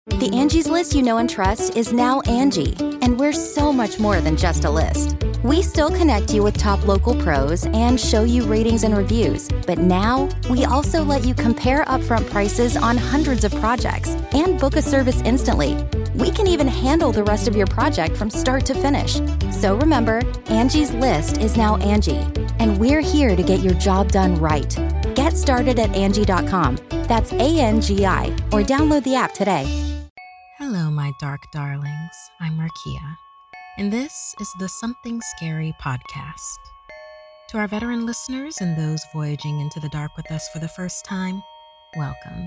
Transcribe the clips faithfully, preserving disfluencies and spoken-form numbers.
The Angie's List you know and trust is now Angie, and we're so much more than just a list. We still connect you with top local pros and show you ratings and reviews, but now we also let you compare upfront prices on hundreds of projects and book a service instantly. We can even handle the rest of your project from start to finish. So remember, Angie's List is now Angie, and we're here to get your job done right. Get started at Angie dot com. That's A N G I, or download the app today. Hello, my dark darlings. I'm Markia, and this is the Something Scary podcast. To our veteran listeners and those voyaging into the dark with us for the first time, welcome.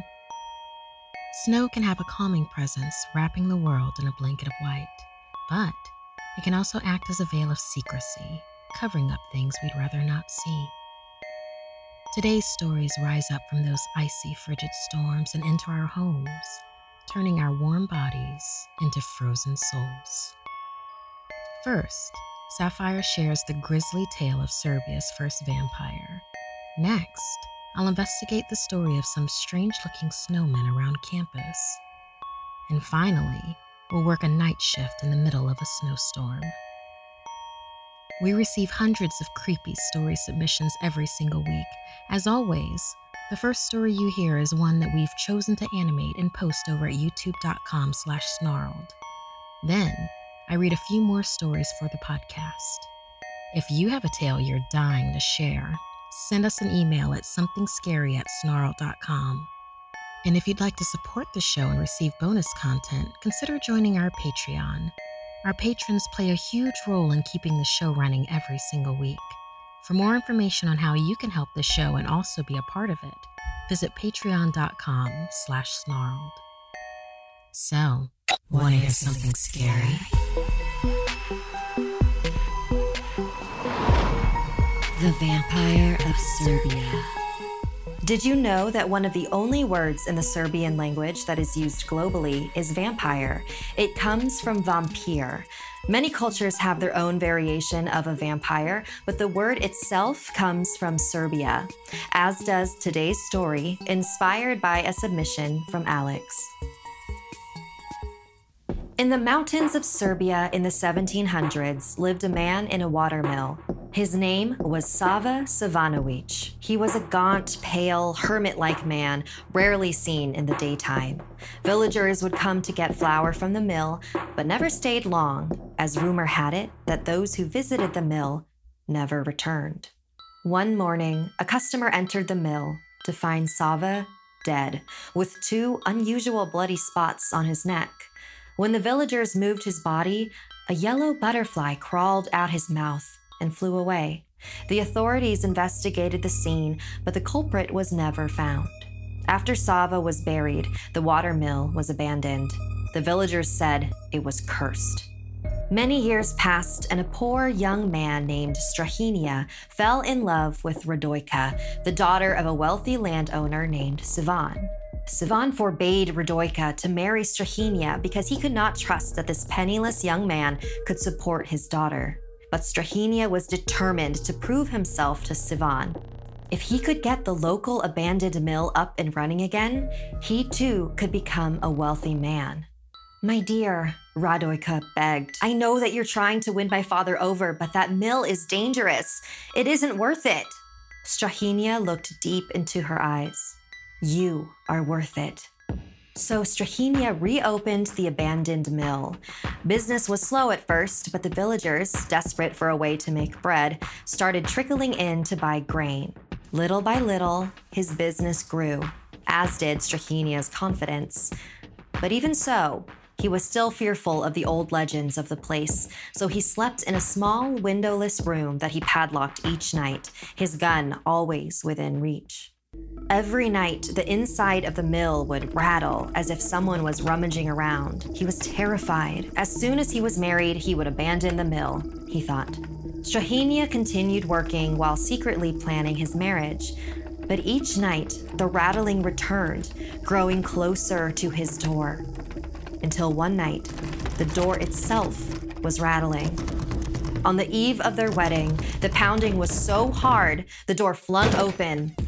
Snow can have a calming presence, wrapping the world in a blanket of white, but it can also act as a veil of secrecy, covering up things we'd rather not see. Today's stories rise up from those icy, frigid storms and into our homes, turning our warm bodies into frozen souls. First, Sapphire shares the grisly tale of Serbia's first vampire. Next, I'll investigate the story of some strange-looking snowmen around campus. And finally, we'll work a night shift in the middle of a snowstorm. We receive hundreds of creepy story submissions every single week. As always, the first story you hear is one that we've chosen to animate and post over at youtube.com slash snarled. Then, I read a few more stories for the podcast. If you have a tale you're dying to share, send us an email at somethingscary at snarled dot com. And if you'd like to support the show and receive bonus content, consider joining our Patreon. Our patrons play a huge role in keeping the show running every single week. For more information on how you can help the show and also be a part of it, visit patreon.com slash snarled. So, want to hear something scary? The Vampire of Serbia. Did you know that one of the only words in the Serbian language that is used globally is vampire? It comes from vampire. Many cultures have their own variation of a vampire, but the word itself comes from Serbia, as does today's story, inspired by a submission from Alex. In the mountains of Serbia in the seventeen hundreds lived a man in a watermill. His name was Sava Savanovic. He was a gaunt, pale, hermit-like man, rarely seen in the daytime. Villagers would come to get flour from the mill, but never stayed long, as rumor had it that those who visited the mill never returned. One morning, a customer entered the mill to find Sava dead, with two unusual bloody spots on his neck. When the villagers moved his body, a yellow butterfly crawled out his mouth and flew away. The authorities investigated the scene, but the culprit was never found. After Sava was buried, the watermill was abandoned. The villagers said it was cursed. Many years passed, and a poor young man named Strahinia fell in love with Radoika, the daughter of a wealthy landowner named Sivan. Sivan forbade Radoika to marry Strahinia because he could not trust that this penniless young man could support his daughter. But Strahinia was determined to prove himself to Sivan. If he could get the local abandoned mill up and running again, he too could become a wealthy man. "My dear," Radoika begged, "I know that you're trying to win my father over, but that mill is dangerous. It isn't worth it." Strahinia looked deep into her eyes. "You are worth it." So Strahinia reopened the abandoned mill. Business was slow at first, but the villagers, desperate for a way to make bread, started trickling in to buy grain. Little by little, his business grew, as did Strahinia's confidence. But even so, he was still fearful of the old legends of the place, so he slept in a small windowless room that he padlocked each night, his gun always within reach. Every night, the inside of the mill would rattle as if someone was rummaging around. He was terrified. As soon as he was married, he would abandon the mill, he thought. Strahinia continued working while secretly planning his marriage. But each night, the rattling returned, growing closer to his door. Until one night, the door itself was rattling. On the eve of their wedding, the pounding was so hard, the door flung open,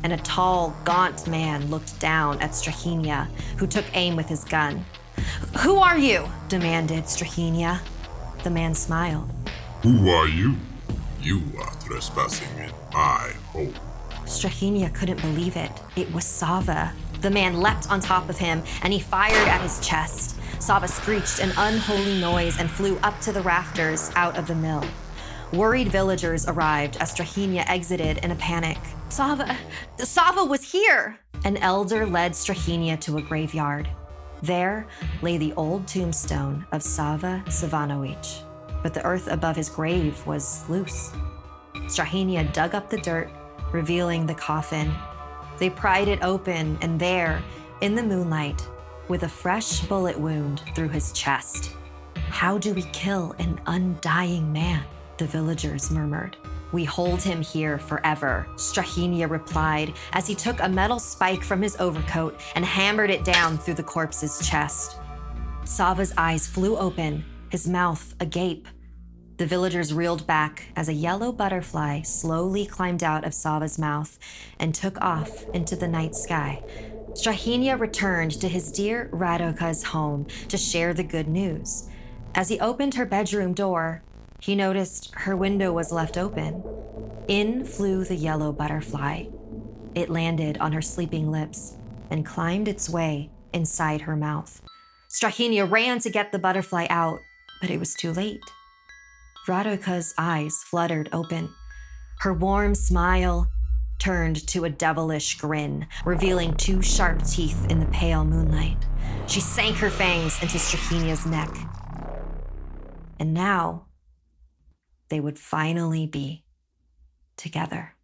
and a tall, gaunt man looked down at Strahinia, who took aim with his gun. "Who are you?" demanded Strahinia. The man smiled. "Who are you? You are trespassing in my home." Strahinia couldn't believe it. It was Sava. The man leapt on top of him, and he fired at his chest. Sava screeched an unholy noise and flew up to the rafters out of the mill. Worried villagers arrived as Strahinia exited in a panic. Sava, Sava was here! An elder led Strahinia to a graveyard. There lay the old tombstone of Sava Savanovic, but the earth above his grave was loose. Strahinia dug up the dirt, revealing the coffin. They pried it open, and there, in the moonlight, with a fresh bullet wound through his chest. "How do we kill an undying man?" the villagers murmured. "We hold him here forever," Strahinia replied as he took a metal spike from his overcoat and hammered it down through the corpse's chest. Sava's eyes flew open, his mouth agape. The villagers reeled back as a yellow butterfly slowly climbed out of Sava's mouth and took off into the night sky. Strahinia returned to his dear Radoka's home to share the good news. As he opened her bedroom door, he noticed her window was left open. In flew the yellow butterfly. It landed on her sleeping lips and climbed its way inside her mouth. Strahinia ran to get the butterfly out, but it was too late. Radoka's eyes fluttered open. Her warm smile turned to a devilish grin, revealing two sharp teeth in the pale moonlight. She sank her fangs into Strahinia's neck. And now, they would finally be together.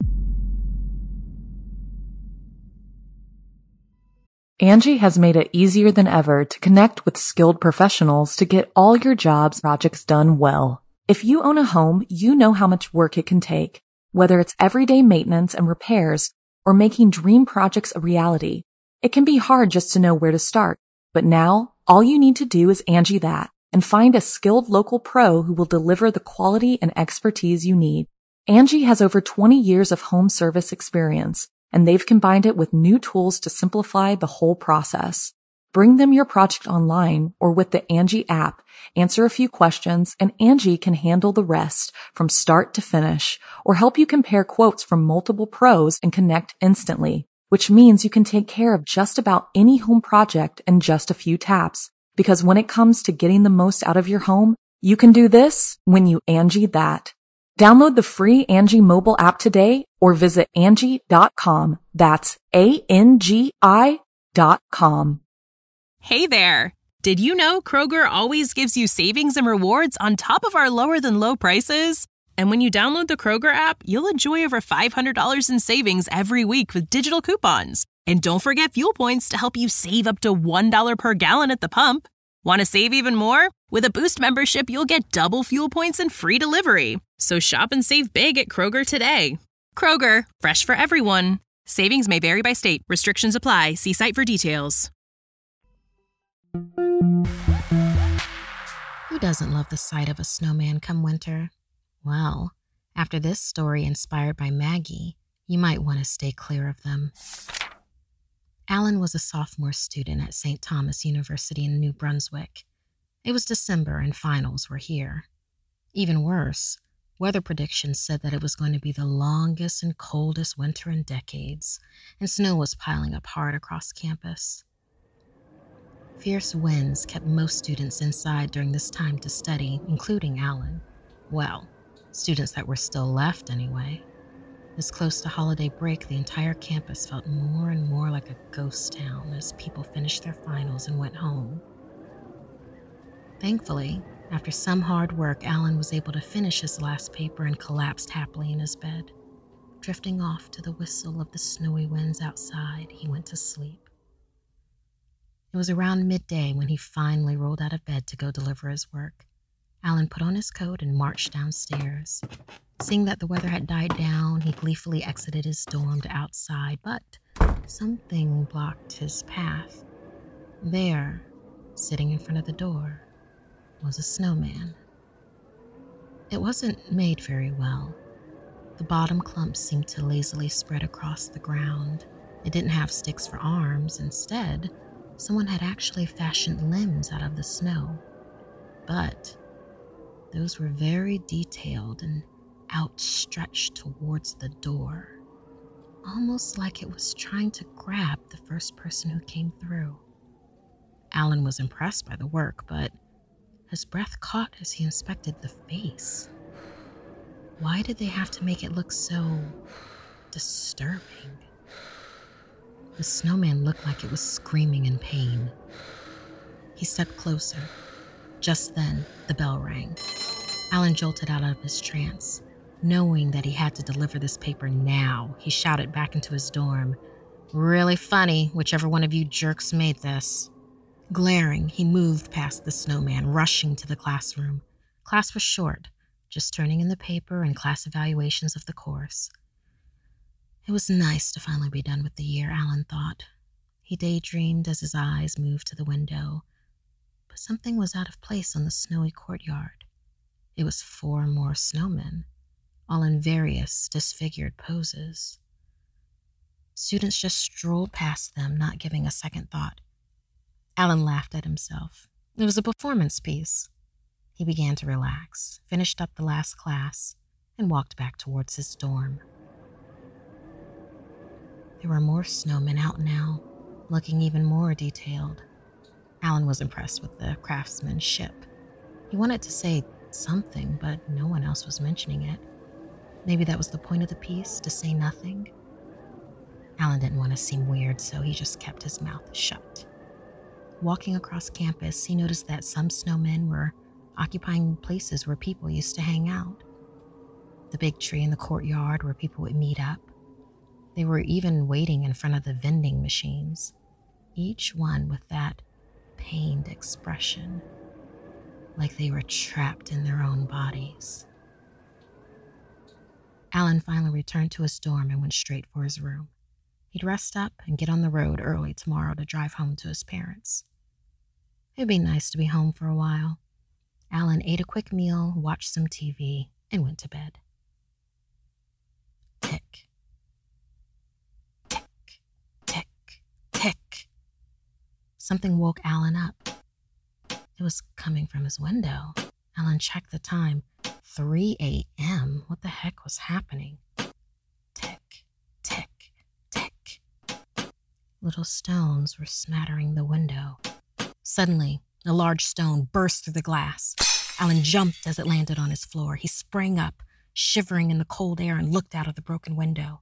Angie has made it easier than ever to connect with skilled professionals to get all your jobs projects done well. If you own a home, you know how much work it can take, whether it's everyday maintenance and repairs or making dream projects a reality. It can be hard just to know where to start, but now all you need to do is Angie that and find a skilled local pro who will deliver the quality and expertise you need. Angie has over twenty years of home service experience, and they've combined it with new tools to simplify the whole process. Bring them your project online or with the Angie app, answer a few questions, and Angie can handle the rest from start to finish, or help you compare quotes from multiple pros and connect instantly, which means you can take care of just about any home project in just a few taps. Because when it comes to getting the most out of your home, you can do this when you Angie that. Download the free Angie mobile app today or visit Angie dot com. That's A N G I dot com. Hey there! Did you know Kroger always gives you savings and rewards on top of our lower than low prices? And when you download the Kroger app, you'll enjoy over five hundred dollars in savings every week with digital coupons. And don't forget fuel points to help you save up to one dollar per gallon at the pump. Want to save even more? With a Boost membership, you'll get double fuel points and free delivery. So shop and save big at Kroger today. Kroger, fresh for everyone. Savings may vary by state. Restrictions apply. See site for details. Who doesn't love the sight of a snowman come winter? Well, after this story inspired by Maggie, you might want to stay clear of them. Alan was a sophomore student at Saint Thomas University in New Brunswick. It was December and finals were here. Even worse, weather predictions said that it was going to be the longest and coldest winter in decades, and snow was piling up hard across campus. Fierce winds kept most students inside during this time to study, including Alan. Well, students that were still left anyway. This close to holiday break, the entire campus felt more and more like a ghost town as people finished their finals and went home. Thankfully, after some hard work, Alan was able to finish his last paper and collapsed happily in his bed. Drifting off to the whistle of the snowy winds outside, he went to sleep. It was around midday when he finally rolled out of bed to go deliver his work. Alan put on his coat and marched downstairs. Seeing that the weather had died down, he gleefully exited his dorm to outside, but something blocked his path. There, sitting in front of the door, was a snowman. It wasn't made very well. The bottom clump seemed to lazily spread across the ground. It didn't have sticks for arms. Instead, someone had actually fashioned limbs out of the snow. But those were very detailed and outstretched towards the door, almost like it was trying to grab the first person who came through. Alan was impressed by the work, but his breath caught as he inspected the face. Why did they have to make it look so disturbing? The snowman looked like it was screaming in pain. He stepped closer. Just then, the bell rang. Alan jolted out of his trance. Knowing that he had to deliver this paper now, he shouted back into his dorm, "Really funny, whichever one of you jerks made this." Glaring, he moved past the snowman, rushing to the classroom. Class was short, just turning in the paper and class evaluations of the course. It was nice to finally be done with the year, Alan thought. He daydreamed as his eyes moved to the window, but something was out of place on the snowy courtyard. It was four more snowmen, all in various disfigured poses. Students just strolled past them, not giving a second thought. Alan laughed at himself. It was a performance piece. He began to relax, finished up the last class, and walked back towards his dorm. There were more snowmen out now, looking even more detailed. Alan was impressed with the craftsmanship. He wanted to say something, but no one else was mentioning it. Maybe that was the point of the piece, to say nothing. Alan didn't want to seem weird, so he just kept his mouth shut. Walking across campus, he noticed that some snowmen were occupying places where people used to hang out. The big tree in the courtyard where people would meet up. They were even waiting in front of the vending machines, each one with that pained expression, like they were trapped in their own bodies. Alan finally returned to his dorm and went straight for his room. He'd rest up and get on the road early tomorrow to drive home to his parents. It'd be nice to be home for a while. Alan ate a quick meal, watched some T V, and went to bed. Tick. Tick, tick, tick. Something woke Alan up. It was coming from his window. Alan checked the time. three a.m. What the heck was happening? Tick, tick, tick. Little stones were smattering the window. Suddenly, a large stone burst through the glass. Alan jumped as it landed on his floor. He sprang up, shivering in the cold air, and looked out of the broken window.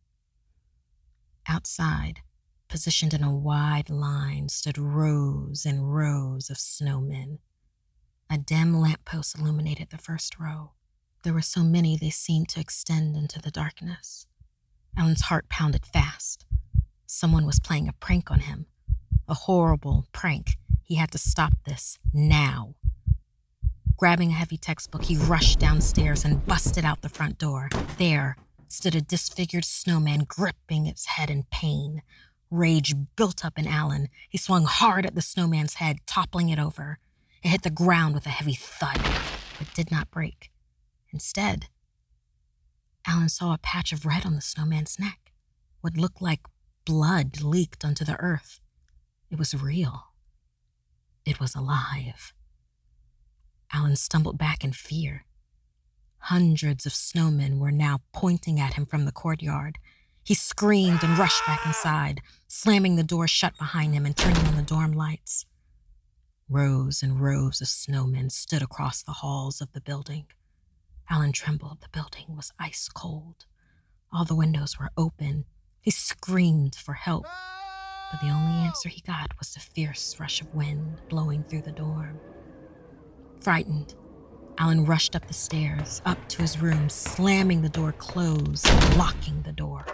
Outside, positioned in a wide line, stood rows and rows of snowmen. A dim lamppost illuminated the first row. There were so many they seemed to extend into the darkness. Alan's heart pounded fast. Someone was playing a prank on him. A horrible prank. He had to stop this now. Grabbing a heavy textbook, he rushed downstairs and busted out the front door. There stood a disfigured snowman gripping its head in pain. Rage built up in Alan. He swung hard at the snowman's head, toppling it over. It hit the ground with a heavy thud, but did not break. Instead, Alan saw a patch of red on the snowman's neck. What looked like blood leaked onto the earth. It was real. It was alive. Alan stumbled back in fear. Hundreds of snowmen were now pointing at him from the courtyard. He screamed and rushed back inside, slamming the door shut behind him and turning on the dorm lights. Rows and rows of snowmen stood across the halls of the building. Alan trembled. The building was ice cold. All the windows were open. He screamed for help, but the only answer he got was the fierce rush of wind blowing through the dorm. Frightened, Alan rushed up the stairs, up to his room, slamming the door closed and locking the door.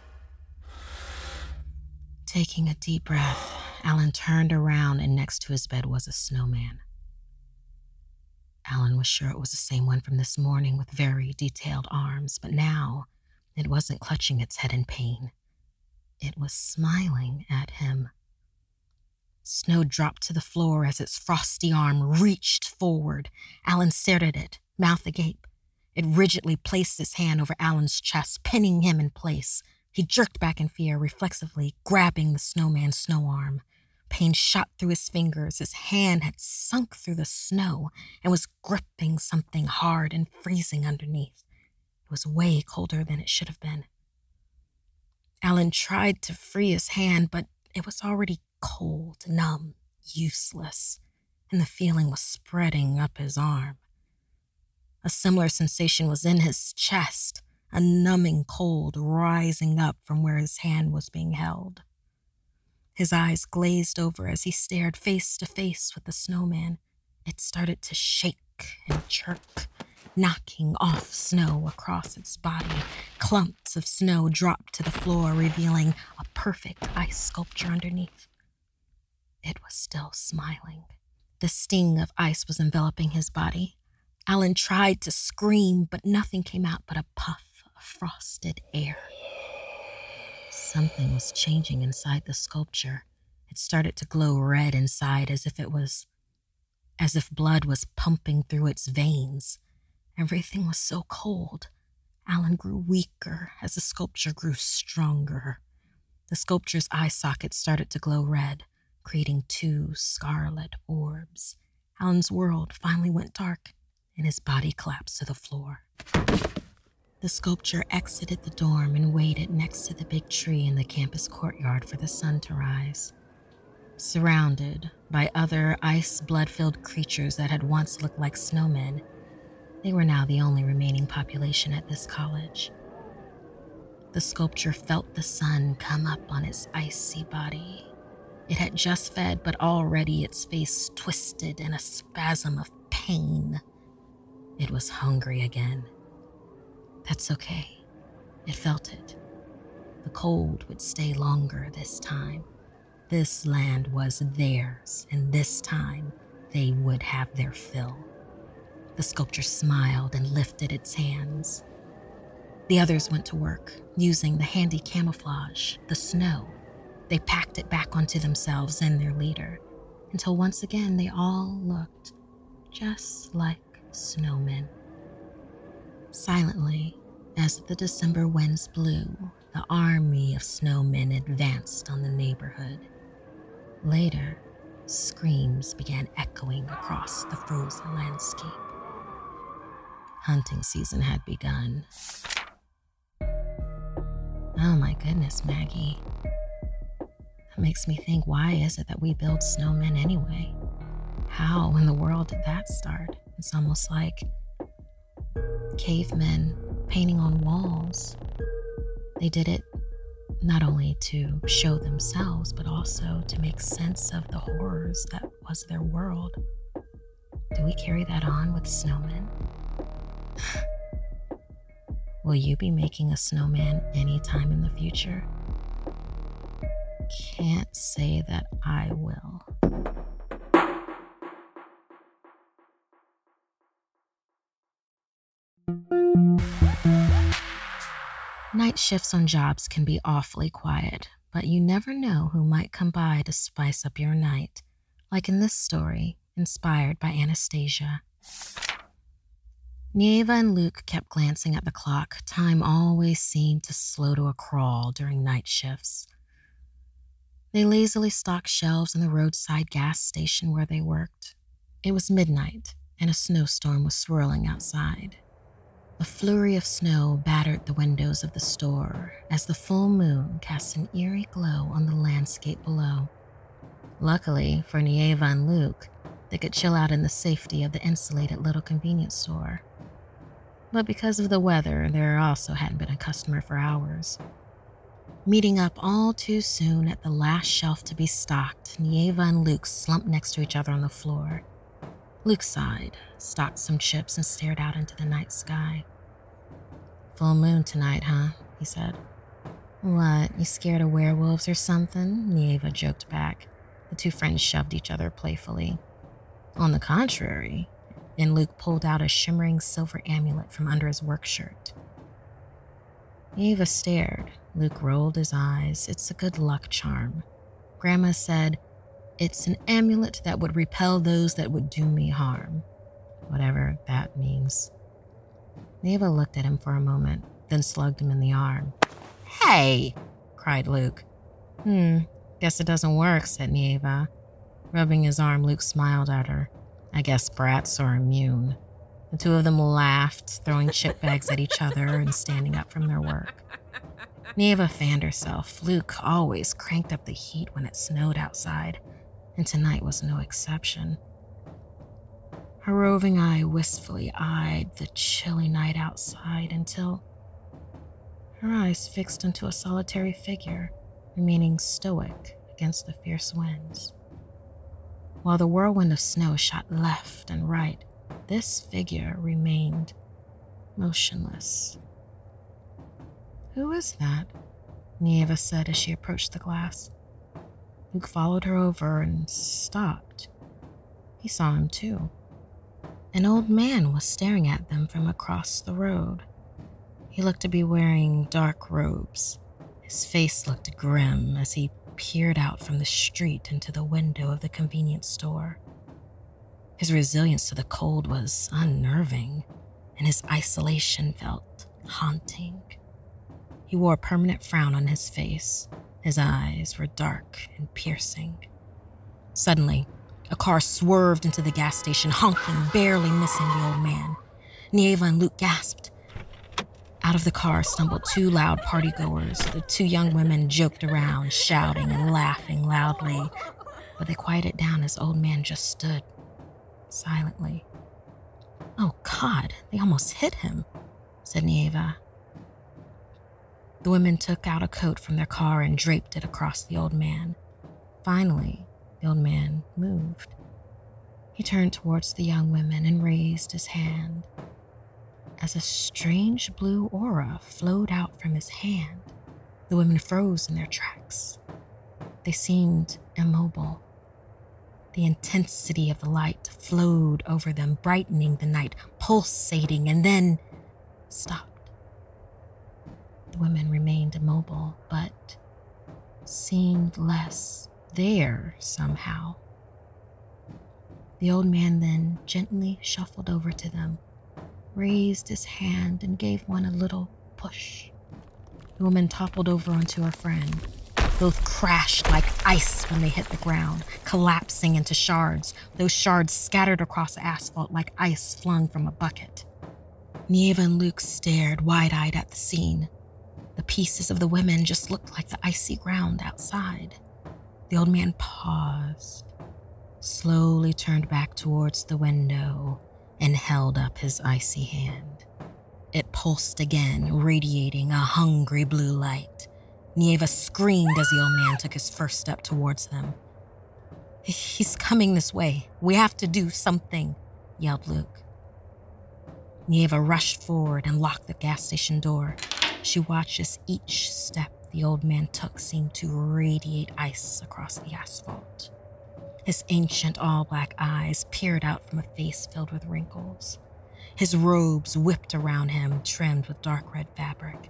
Taking a deep breath, Alan turned around, and next to his bed was a snowman. Alan was sure it was the same one from this morning with very detailed arms, but now it wasn't clutching its head in pain. It was smiling at him. Snow dropped to the floor as its frosty arm reached forward. Alan stared at it, mouth agape. It rigidly placed its hand over Alan's chest, pinning him in place. He jerked back in fear, reflexively grabbing the snowman's snow arm. Pain shot through his fingers. His hand had sunk through the snow and was gripping something hard and freezing underneath. It was way colder than it should have been. Alan tried to free his hand, but it was already cold, numb, useless, and the feeling was spreading up his arm. A similar sensation was in his chest, a numbing cold rising up from where his hand was being held. His eyes glazed over as he stared face to face with the snowman. It started to shake and jerk, knocking off snow across its body. Clumps of snow dropped to the floor, revealing a perfect ice sculpture underneath. It was still smiling. The sting of ice was enveloping his body. Alan tried to scream, but nothing came out but a puff of frosted air. Something was changing inside the sculpture. It started to glow red inside, as if it was, as if blood was pumping through its veins. Everything was so cold. Alan grew weaker as the sculpture grew stronger. The sculpture's eye sockets started to glow red, creating two scarlet orbs. Alan's world finally went dark, and his body collapsed to the floor. The sculpture exited the dorm and waited next to the big tree in the campus courtyard for the sun to rise. Surrounded by other ice blood-filled creatures that had once looked like snowmen, they were now the only remaining population at this college. The sculpture felt the sun come up on its icy body. It had just fed, but already its face twisted in a spasm of pain. It was hungry again. That's okay. It felt it. The cold would stay longer this time. This land was theirs, and this time they would have their fill. The sculpture smiled and lifted its hands. The others went to work, using the handy camouflage, the snow. They packed it back onto themselves and their leader, until once again they all looked just like snowmen. Silently, as the December winds blew, the army of snowmen advanced on the neighborhood. Later, screams began echoing across the frozen landscape. Hunting season had begun. Oh my goodness, Maggie. That makes me think, why is it that we build snowmen anyway? How in the world did that start? It's almost like cavemen painting on walls. They did it not only to show themselves, but also to make sense of the horrors that was their world. Do we carry that on with snowmen? Will you be making a snowman anytime in the future? Can't say that I will. Night shifts on jobs can be awfully quiet, but you never know who might come by to spice up your night, like in this story, inspired by Anastasia. Nieva and Luke kept glancing at the clock. Time always seemed to slow to a crawl during night shifts. They lazily stocked shelves in the roadside gas station where they worked. It was midnight, and a snowstorm was swirling outside. A flurry of snow battered the windows of the store as the full moon cast an eerie glow on the landscape below. Luckily for Nieva and Luke, they could chill out in the safety of the insulated little convenience store. But because of the weather, there also hadn't been a customer for hours. Meeting up all too soon at the last shelf to be stocked, Nieva and Luke slumped next to each other on the floor. Luke sighed, stocked some chips, and stared out into the night sky. "Full moon tonight, huh?" he said. "What, you scared of werewolves or something?" Nieva joked back. The two friends shoved each other playfully. "On the contrary," and Luke pulled out a shimmering silver amulet from under his work shirt. Nieva stared. Luke rolled his eyes. "It's a good luck charm. Grandma said, it's an amulet that would repel those that would do me harm. Whatever that means." Nieva looked at him for a moment, then slugged him in the arm. "Hey!" cried Luke. Hmm, guess it doesn't work, said Nieva. Rubbing his arm, Luke smiled at her. I guess brats are immune. The two of them laughed, throwing chip bags at each other and standing up from their work. Nieva fanned herself. Luke always cranked up the heat when it snowed outside, and tonight was no exception. Her roving eye wistfully eyed the chilly night outside until her eyes fixed into a solitary figure, remaining stoic against the fierce winds. While the whirlwind of snow shot left and right, this figure remained motionless. "Who is that?" Nieva said as she approached the glass. Luke followed her over and stopped. He saw him too. An old man was staring at them from across the road. He looked to be wearing dark robes. His face looked grim as he peered out from the street into the window of the convenience store. His resilience to the cold was unnerving, and his isolation felt haunting. He wore a permanent frown on his face. His eyes were dark and piercing. Suddenly, a car swerved into the gas station, honking, barely missing the old man. Nieva and Luke gasped. Out of the car stumbled two loud partygoers. The two young women joked around, shouting and laughing loudly, but they quieted down as old man just stood, silently. "Oh, God, they almost hit him," said Nieva. The women took out a coat from their car and draped it across the old man. Finally, the old man moved. He turned towards the young women and raised his hand. As a strange blue aura flowed out from his hand, the women froze in their tracks. They seemed immobile. The intensity of the light flowed over them, brightening the night, pulsating, and then stopped. The women remained immobile, but seemed less there somehow. The old man then gently shuffled over to them, raised his hand, and gave one a little push. The woman toppled over onto her friend. Both crashed like ice when they hit the ground, collapsing into shards. Those shards scattered across the asphalt like ice flung from a bucket. Nieva and Luke stared wide-eyed at the scene. The pieces of the women just looked like the icy ground outside. The old man paused, slowly turned back towards the window, and held up his icy hand. It pulsed again, radiating a hungry blue light. Nieva screamed as the old man took his first step towards them. "He's coming this way. We have to do something," yelled Luke. Nieva rushed forward and locked the gas station door. She watched as each step the old man took seemed to radiate ice across the asphalt. His ancient all-black eyes peered out from a face filled with wrinkles. His robes whipped around him, trimmed with dark red fabric.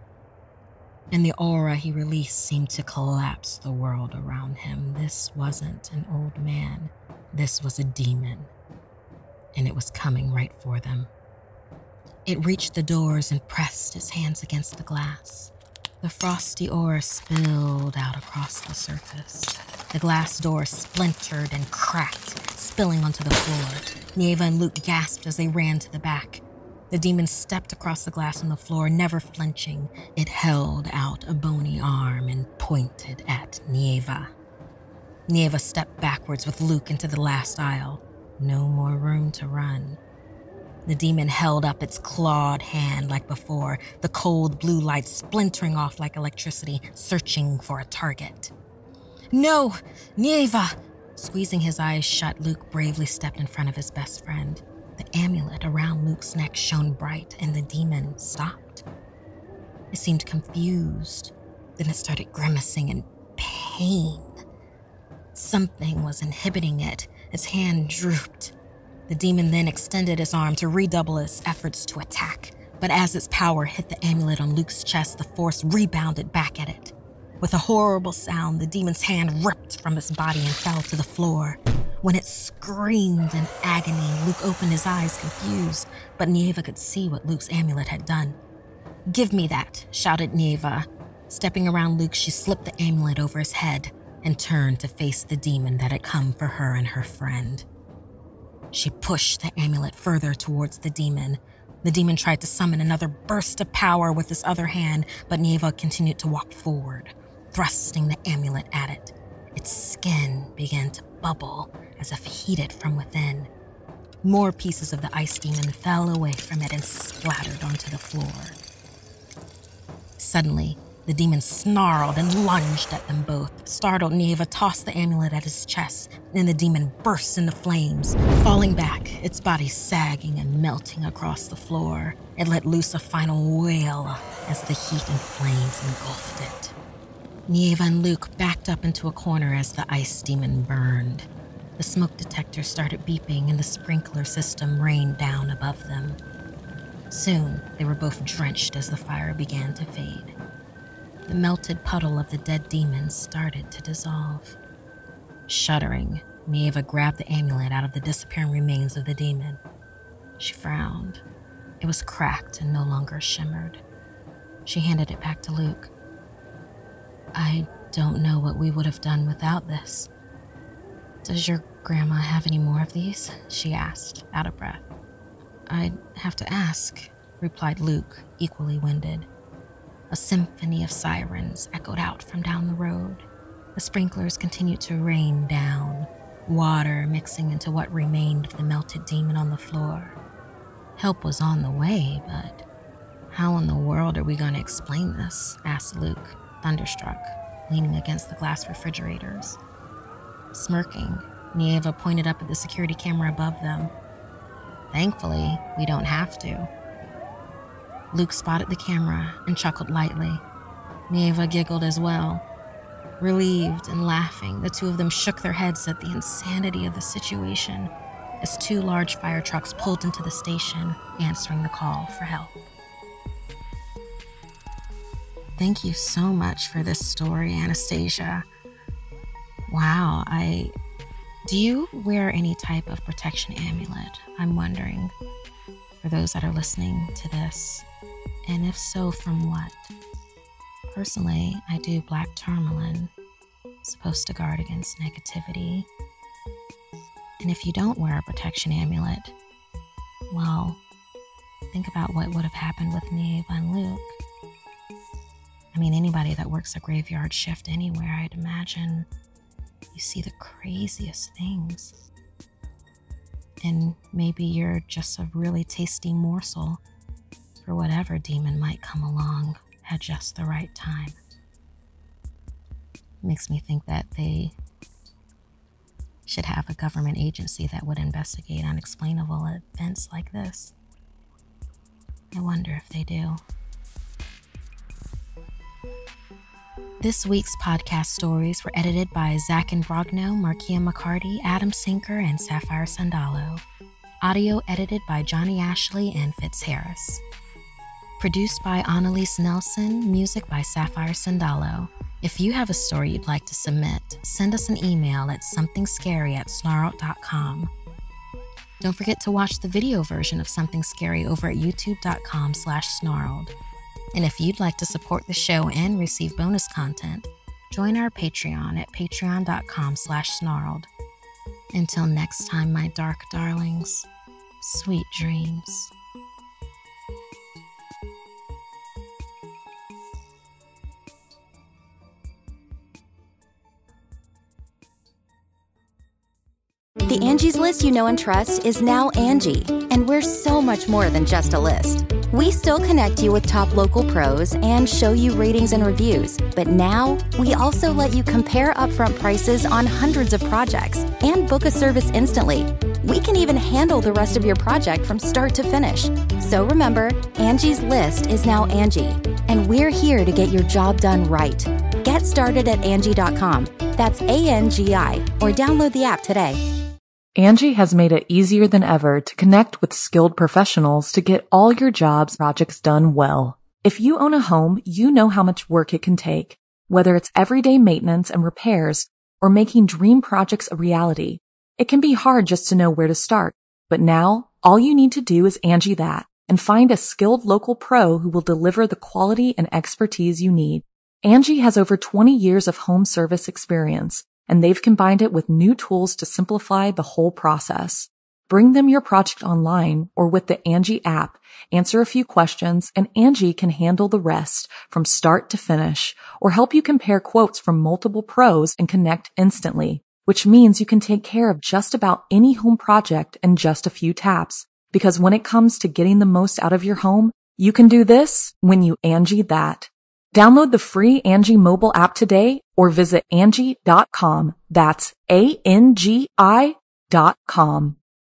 And the aura he released seemed to collapse the world around him. This wasn't an old man. This was a demon. And it was coming right for them. It reached the doors and pressed its hands against the glass. The frosty aura spilled out across the surface. The glass door splintered and cracked, spilling onto the floor. Nieva and Luke gasped as they ran to the back. The demon stepped across the glass on the floor, never flinching. It held out a bony arm and pointed at Nieva. Nieva stepped backwards with Luke into the last aisle. No more room to run. The demon held up its clawed hand like before, the cold blue light splintering off like electricity, searching for a target. "No, Nieva!" Squeezing his eyes shut, Luke bravely stepped in front of his best friend. The amulet around Luke's neck shone bright, and the demon stopped. It seemed confused. Then it started grimacing in pain. Something was inhibiting it. Its hand drooped. The demon then extended its arm to redouble its efforts to attack. But as its power hit the amulet on Luke's chest, the force rebounded back at it. With a horrible sound, the demon's hand ripped from its body and fell to the floor. When it screamed in agony, Luke opened his eyes confused, but Nieva could see what Luke's amulet had done. "Give me that," shouted Nieva. Stepping around Luke, she slipped the amulet over his head and turned to face the demon that had come for her and her friend. She pushed the amulet further towards the demon. The demon tried to summon another burst of power with his other hand, but Nieva continued to walk forward, thrusting the amulet at it. Its skin began to bubble as if heated from within. More pieces of the ice demon fell away from it and splattered onto the floor. Suddenly, the demon snarled and lunged at them both. Startled, Nieva tossed the amulet at his chest, and the demon burst into flames. Falling back, its body sagging and melting across the floor, it let loose a final wail as the heat and flames engulfed it. Nieva and Luke backed up into a corner as the ice demon burned. The smoke detector started beeping and the sprinkler system rained down above them. Soon, they were both drenched as the fire began to fade. The melted puddle of the dead demon started to dissolve. Shuddering, Nieva grabbed the amulet out of the disappearing remains of the demon. She frowned. It was cracked and no longer shimmered. She handed it back to Luke. "I don't know what we would have done without this. Does your grandma have any more of these?" she asked, out of breath. "I'd have to ask," replied Luke, equally winded. A symphony of sirens echoed out from down the road. The sprinklers continued to rain down, water mixing into what remained of the melted demon on the floor. Help was on the way, but how in the world are we going to explain this? Asked Luke, thunderstruck, leaning against the glass refrigerators. Smirking, Nieva pointed up at the security camera above them. "Thankfully, we don't have to." Luke spotted the camera and chuckled lightly. Nieva giggled as well. Relieved and laughing, the two of them shook their heads at the insanity of the situation as two large fire trucks pulled into the station, answering the call for help. Thank you so much for this story, Anastasia. Wow, I... Do you wear any type of protection amulet? I'm wondering, for those that are listening to this. And if so, from what? Personally, I do black tourmaline, supposed to guard against negativity. And if you don't wear a protection amulet, well, think about what would have happened with Nieva and Luke. I mean, anybody that works a graveyard shift anywhere, I'd imagine you see the craziest things. And maybe you're just a really tasty morsel for whatever demon might come along at just the right time. Makes me think that they should have a government agency that would investigate unexplainable events like this. I wonder if they do. This week's podcast stories were edited by Zach and Brogno, Markia McCarty, Adam Sinker, and Sapphire Sandalo. Audio edited by Johnny Ashley and Fitz Harris. Produced by Annalise Nelson, music by Sapphire Sandalo. If you have a story you'd like to submit, send us an email at somethingscary at snarled dot com. Don't forget to watch the video version of Something Scary over at youtube.com slash snarled. And if you'd like to support the show and receive bonus content, join our Patreon at patreon.com slash snarled. Until next time, my dark darlings, sweet dreams. The Angie's List you know and trust is now Angie, and we're so much more than just a list. We still connect you with top local pros and show you ratings and reviews, but now we also let you compare upfront prices on hundreds of projects and book a service instantly. We can even handle the rest of your project from start to finish. So remember, Angie's List is now Angie, and we're here to get your job done right. Get started at Angie dot com. That's A N G I, or download the app today. Angie has made it easier than ever to connect with skilled professionals to get all your jobs projects done well. If you own a home, you know how much work it can take, whether it's everyday maintenance and repairs or making dream projects a reality. It can be hard just to know where to start, but now all you need to do is Angie that and find a skilled local pro who will deliver the quality and expertise you need. Angie has over twenty years of home service experience, and they've combined it with new tools to simplify the whole process. Bring them your project online or with the Angie app, answer a few questions, and Angie can handle the rest from start to finish or help you compare quotes from multiple pros and connect instantly, which means you can take care of just about any home project in just a few taps. Because when it comes to getting the most out of your home, you can do this when you Angie that. Download the free Angie mobile app today or visit Angie dot com. That's A N G I dot com.